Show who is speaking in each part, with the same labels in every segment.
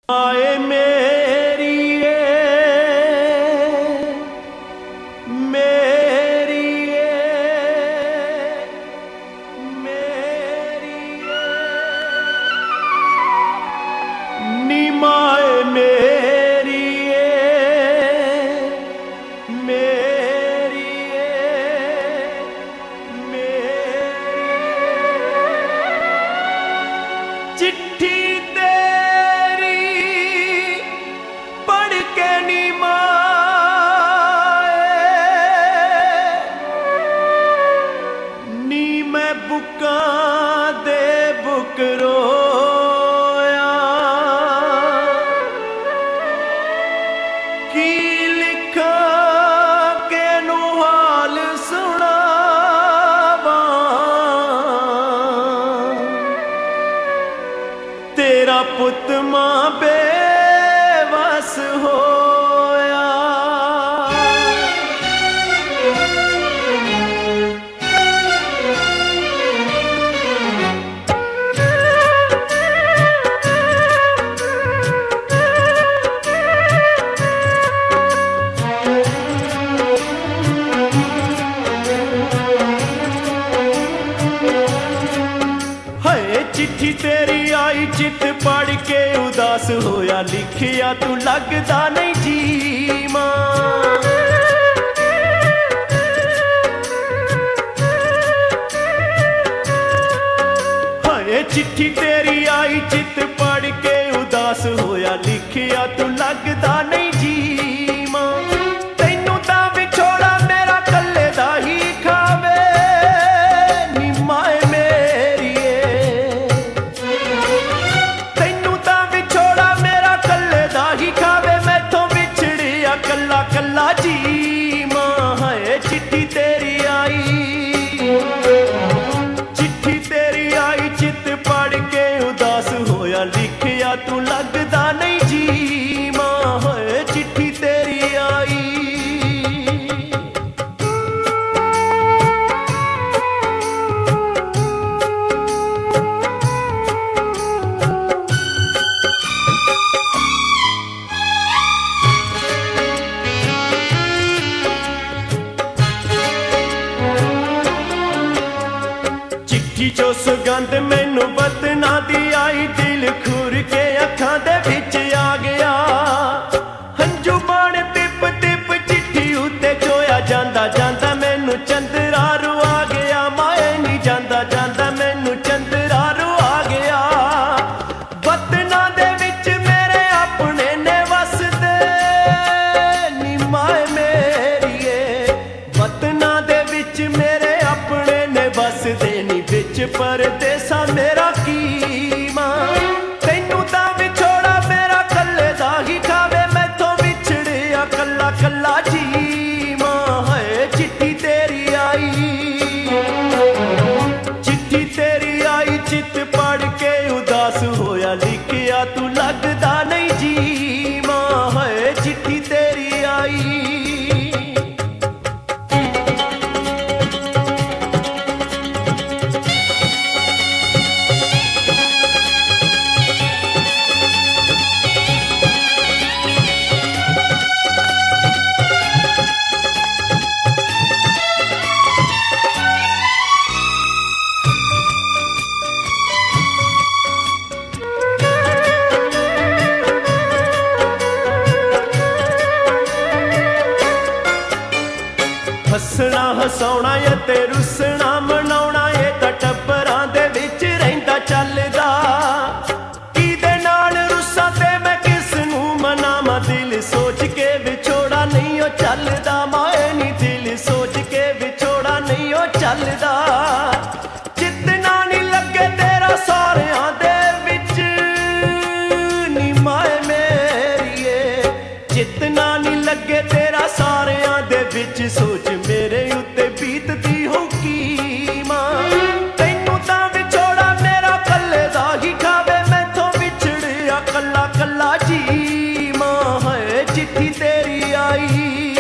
Speaker 1: आए मेरी मेरी मेरी निमाए मेरी मेरी मेरी चिट्ठी बुकां दे बुक रोया की लिखा केनू हाल सुनावा तेरा पुत मां बेवस होया चिट्ठी तेरी आई चित पढ़ के उदास होया लिखिया तू लगदा नहीं जी मां हाय चिट्ठी तेरी आई चित पढ़ के उदास होया लिखिया तू लगदा नहीं जी मां तैनू तां विछोड़ा मेरा कल्ले दा ही खावे कल्ला जी मां है चिट्ठी तेरी आई चित पढ़ के उदास होया लिखिया तू लगदा नहीं जी मां है चिट्ठी तेरी आई जो सुगंध मैनू बदना दी आई दिल खुर के अखां दे विच आ गया हंजू बाण तिप तिप चिट्ठी उत्ते चोया जांदा जांदा मैनू चंदरा रू आ गया माए नी जांदा जांदा मैनू चंदरा रू आ गया बदना दे विच मेरे अपने ने वसदे नी माए मेरीए बदना दे विच मेरे अपने ने वसदे नी परदेसा मेरा की मां तैनू तां विछोड़ा मेरा कल्ले दा ही खावे मैथों विछड़िया कल्ला कल्ला जी मां है चिट्ठी तेरी आई चित पढ़ के उदास होया लिखिया तू लगदा नहीं जी मां है चिट्ठी तेरी आई हसना हसाउणा ते रुसना मनाउणा ये तां टब्बरां दे विच रहिंदा चलदा किदे नाल रुस्सां ते मैं किस नूं मनावां दिल सोच के विछोड़ा नहीं ओ चलदा माए नी दिल सोच के विछोड़ा नहीं ओ चलदा जितना नी लगे तेरा सारियां दे विच नी माए मेरीए जितना नी लगे तेरा सारियां दे विच सोच मेरे उत्ते बीतदी हो की मां तैनू तां विछोड़ा मेरा कल्ले दा ही खावे मैथों विछड़िया कल्ला कल्ला जी मां है चिट्ठी तेरी आई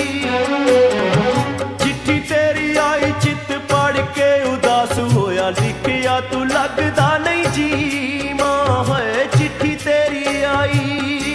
Speaker 1: चित पढ़ के उदास होया लिखिया तू लगदा नहीं जी मां है चिट्ठी तेरी आई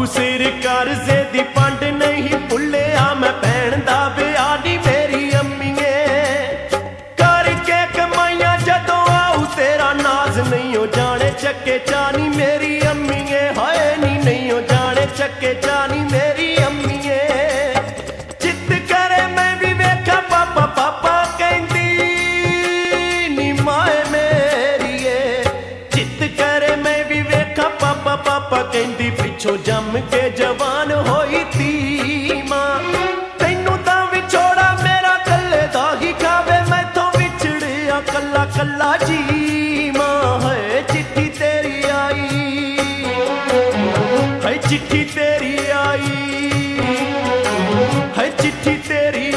Speaker 1: सिर करजे दी पंड नहीं भुलिया मैं भैन दा ब्याह नी मेरी अम्मीए करके कमाइयां जदों आऊ तेरा नाज नहीं हो जाने चक्के चानी मेरी अम्मीए हाय नी नहीं हो जाने चक्के चानी मेरी अम्मीए चित करे मैं भी वेखा पापा पापा कहंदी नी माए मेरी चित करे मैं भी वेखा पापा पापा कहंदी पिछो जम के जवान होई थी मां तैनू तां विछोड़ा मेरा कल्ले दा ही खावे मैं तो विछड़िया कल्ला कल्ला जी मां है चिट्ठी तेरी आई है चिट्ठी तेरी आई है चिट्ठी तेरी